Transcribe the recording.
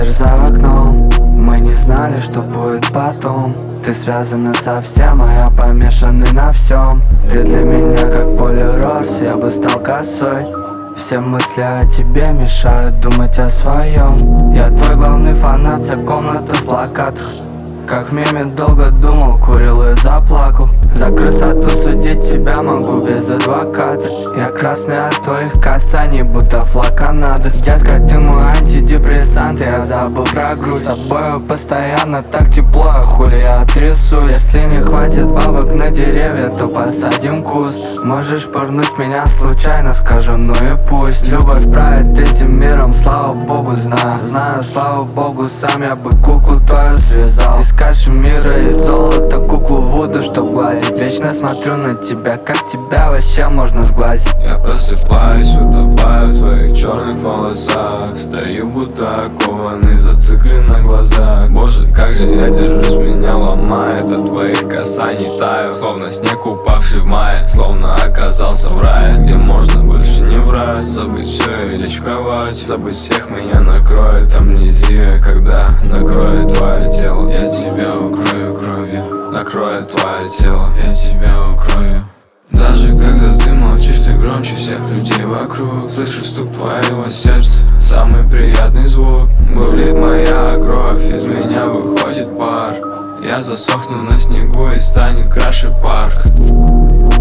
Ветер за окном, мы не знали, что будет потом. Ты связана со всем, а я помешанный на всем. Ты для меня как поле роз, я бы стал косой. Все мысли о тебе мешают думать о своем. Я твой главный фанат, вся комната в плакатах. Как в меме долго думал, курил и заплакал. За красоту судить тебя могу без адвоката. Я красный от твоих касаний, будто флаг Канады. Детка, ты мой антидепрессант, я забыл про грусть. С тобою постоянно так тепло, а хули я трясусь. Если не хватит бабок на деревья, то посадим куст. Можешь пырнуть меня случайно, скажу, ну и пусть. Любовь правит этим миром, слава богу, знаю, слава богу, сам я бы куклу твою связал. Из каши мира и золота куклу Вуду, чтоб гладить. Вечно смотрю на тебя, как тебя вообще можно сглазить. Я просыпаюсь, утопаю в твоих черных волосах. Стою будто окованный, зациклен на глазах. Боже, как же я держусь, меня ломает. От твоих касаний таю, словно снег, упавший в мае. Словно оказался в рае, где можно больше не врать. Забыть все и лечь в кровать. Забыть всех, меня накроет амнезия, когда накроет твое тело. Я тебя укрою кровью, накроет твое тело. я тебя укрою. Даже когда ты молчишь, ты громче всех людей вокруг. Слышу стук твоего сердца, самый приятный звук. Бурлит моя кровь, из меня выходит пар. Я засохну на снегу и станет краше парк.